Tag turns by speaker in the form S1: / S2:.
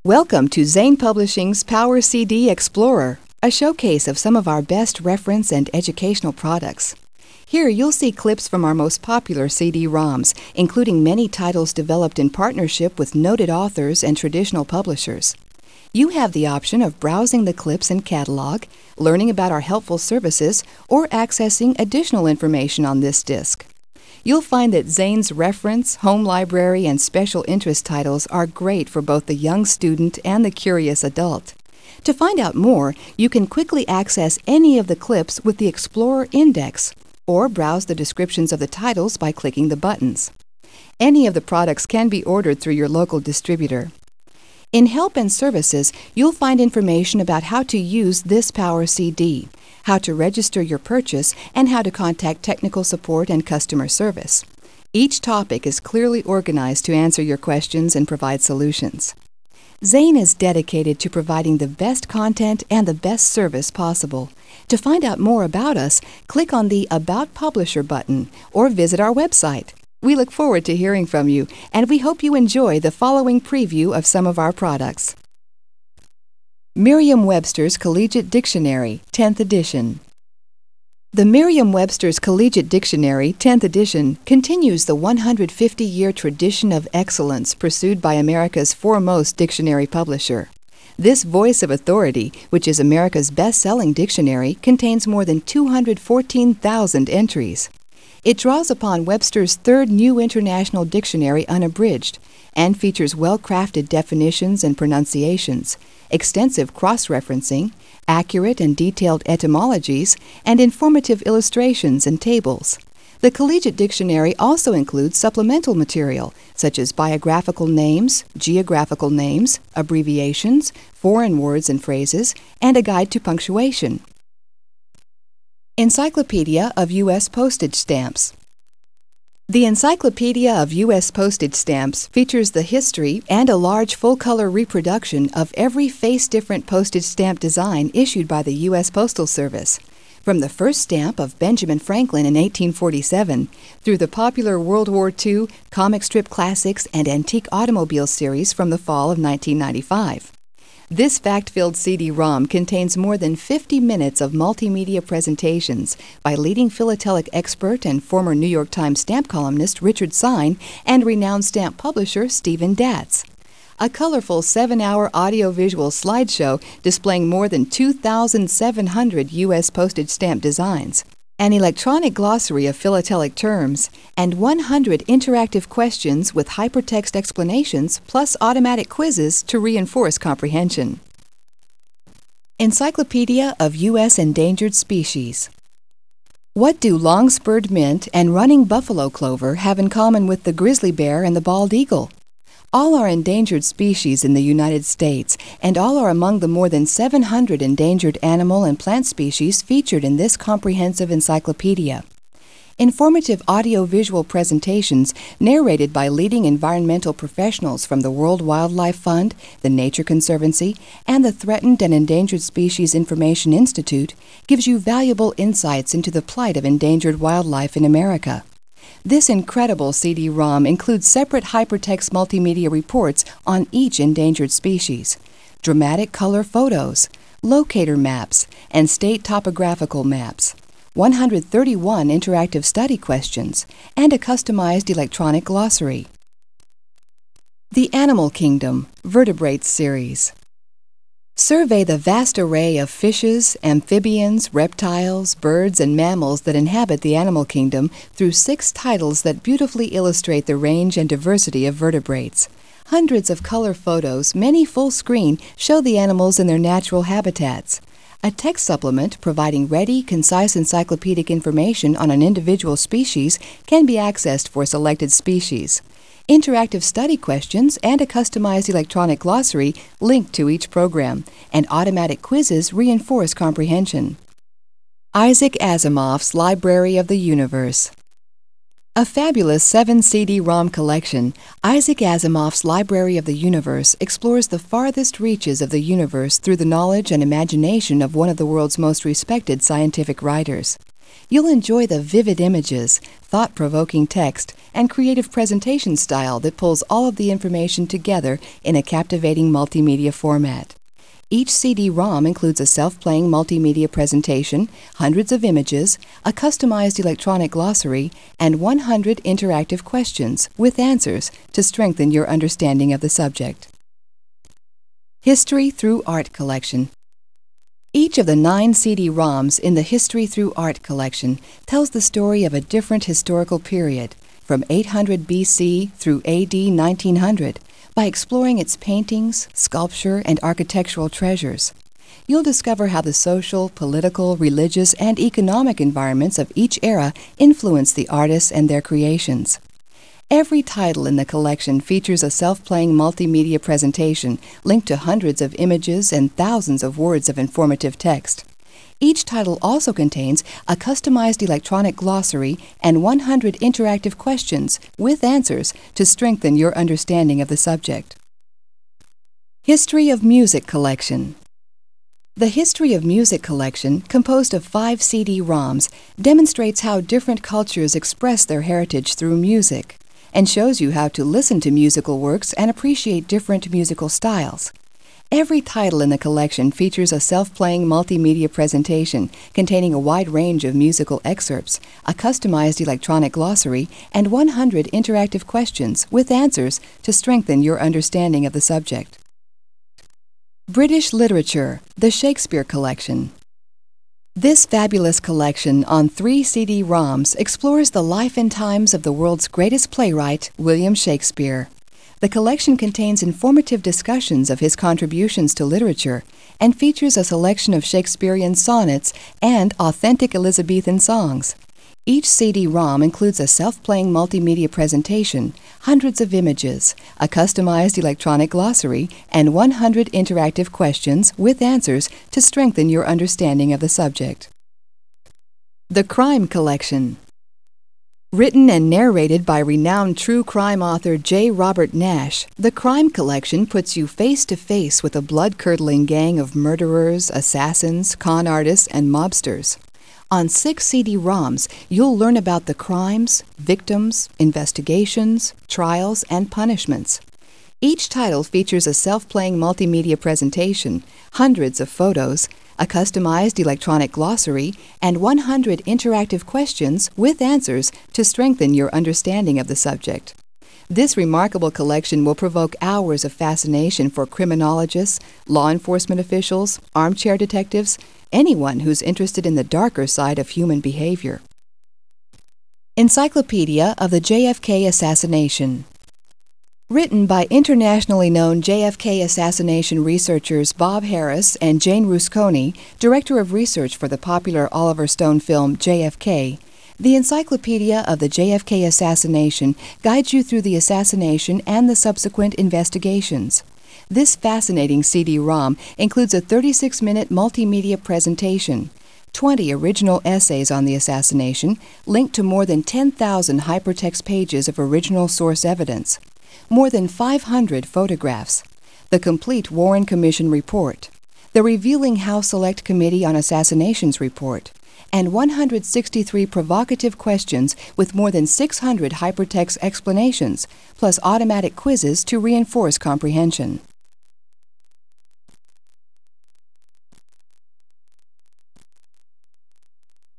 S1: Welcome to Zane Publishing's Power CD Explorer, a showcase of some of our best reference and educational products. Here you'll see clips from our most popular CD-ROMs, including many titles developed in partnership with noted authors and traditional publishers. You have the option of browsing the clips and catalog, learning about our helpful services, or accessing additional information on this disc. You'll find that Zane's reference, home library, and special interest titles are great for both the young student and the curious adult. To find out more, you can quickly access any of the clips with the Explorer Index, or browse the descriptions of the titles by clicking the buttons. Any of the products can be ordered through your local distributor. In Help and Services, you'll find information about how to use this Power CD, how to register your purchase, and how to contact technical support and customer service. Each topic is clearly organized to answer your questions and provide solutions. Zane is dedicated to providing the best content and the best service possible. To find out more about us, click on the About Publisher button or visit our website. We look forward to hearing from you, and we hope you enjoy the following preview of some of our products. Merriam-Webster's Collegiate Dictionary, 10th edition. The Merriam-Webster's Collegiate Dictionary, 10th edition, continues the 150-year tradition of excellence pursued by America's foremost dictionary publisher. This voice of authority, which is America's best-selling dictionary, contains more than 214,000 entries. It draws upon Webster's third New International Dictionary unabridged and features well-crafted definitions and pronunciations, extensive cross-referencing, accurate and detailed etymologies, and informative illustrations and tables. The Collegiate Dictionary also includes supplemental material, such as biographical names, geographical names, abbreviations, foreign words and phrases, and a guide to punctuation. Encyclopedia of U.S. Postage Stamps. The Encyclopedia of U.S. Postage Stamps features the history and a large full-color reproduction of every face-different postage stamp design issued by the U.S. Postal Service, from the first stamp of Benjamin Franklin in 1847 through the popular World War II comic strip classics and antique automobile series from the fall of 1995. This fact-filled CD-ROM contains more than 50 minutes of multimedia presentations by leading philatelic expert and former New York Times stamp columnist Richard Sine and renowned stamp publisher Stephen Datz. A colorful 7-hour audio-visual slideshow displaying more than 2,700 U.S. postage stamp designs, an electronic glossary of philatelic terms, and 100 interactive questions with hypertext explanations plus automatic quizzes to reinforce comprehension. Encyclopedia of U.S. Endangered Species. What do long-spurred mint and running buffalo clover have in common with the grizzly bear and the bald eagle? All are endangered species in the United States, and all are among the more than 700 endangered animal and plant species featured in this comprehensive encyclopedia. Informative audio-visual presentations narrated by leading environmental professionals from the World Wildlife Fund, the Nature Conservancy, and the Threatened and Endangered Species Information Institute gives you valuable insights into the plight of endangered wildlife in America. This incredible CD-ROM includes separate hypertext multimedia reports on each endangered species, dramatic color photos, locator maps, and state topographical maps, 131 interactive study questions, and a customized electronic glossary. The Animal Kingdom Vertebrates Series. Survey the vast array of fishes, amphibians, reptiles, birds, and mammals that inhabit the animal kingdom through 6 titles that beautifully illustrate the range and diversity of vertebrates. Hundreds of color photos, many full screen, show the animals in their natural habitats. A text supplement providing ready, concise encyclopedic information on an individual species can be accessed for selected species. Interactive study questions and a customized electronic glossary link to each program, and automatic quizzes reinforce comprehension. Isaac Asimov's Library of the Universe. A fabulous 7 CD-ROM collection, Isaac Asimov's Library of the Universe explores the farthest reaches of the universe through the knowledge and imagination of one of the world's most respected scientific writers. You'll enjoy the vivid images, thought-provoking text, and creative presentation style that pulls all of the information together in a captivating multimedia format. Each CD-ROM includes a self-playing multimedia presentation, hundreds of images, a customized electronic glossary, and 100 interactive questions with answers to strengthen your understanding of the subject. History Through Art Collection. Each of the 9 CD-ROMs in the History Through Art collection tells the story of a different historical period, from 800 BC through AD 1900, by exploring its paintings, sculpture, and architectural treasures. You'll discover how the social, political, religious, and economic environments of each era influence the artists and their creations. Every title in the collection features a self-playing multimedia presentation linked to hundreds of images and thousands of words of informative text. Each title also contains a customized electronic glossary and 100 interactive questions with answers to strengthen your understanding of the subject. History of Music Collection. The History of Music collection, composed of 5 CD-ROMs, demonstrates how different cultures express their heritage through music, and shows you how to listen to musical works and appreciate different musical styles. Every title in the collection features a self-playing multimedia presentation containing a wide range of musical excerpts, a customized electronic glossary, and 100 interactive questions with answers to strengthen your understanding of the subject. British Literature, the Shakespeare Collection. This fabulous collection on 3 CD-ROMs explores the life and times of the world's greatest playwright, William Shakespeare. The collection contains informative discussions of his contributions to literature and features a selection of Shakespearean sonnets and authentic Elizabethan songs. Each CD-ROM includes a self-playing multimedia presentation, hundreds of images, a customized electronic glossary, and 100 interactive questions with answers to strengthen your understanding of the subject. The Crime Collection. Written and narrated by renowned true crime author J. Robert Nash, The Crime Collection puts you face to face with a blood-curdling gang of murderers, assassins, con artists, and mobsters. On 6 CD-ROMs, you'll learn about the crimes, victims, investigations, trials, and punishments. Each title features a self-playing multimedia presentation, hundreds of photos, a customized electronic glossary, and 100 interactive questions with answers to strengthen your understanding of the subject. This remarkable collection will provoke hours of fascination for criminologists, law enforcement officials, armchair detectives, anyone who's interested in the darker side of human behavior. Encyclopedia of the JFK Assassination. Written by internationally known JFK assassination researchers Bob Harris and Jane Rusconi, Director of Research for the popular Oliver Stone film JFK, the Encyclopedia of the JFK Assassination guides you through the assassination and the subsequent investigations. This fascinating CD-ROM includes a 36-minute multimedia presentation, 20 original essays on the assassination, linked to more than 10,000 hypertext pages of original source evidence, more than 500 photographs, the complete Warren Commission report, the revealing House Select Committee on Assassinations report, and 163 provocative questions with more than 600 hypertext explanations, plus automatic quizzes to reinforce comprehension.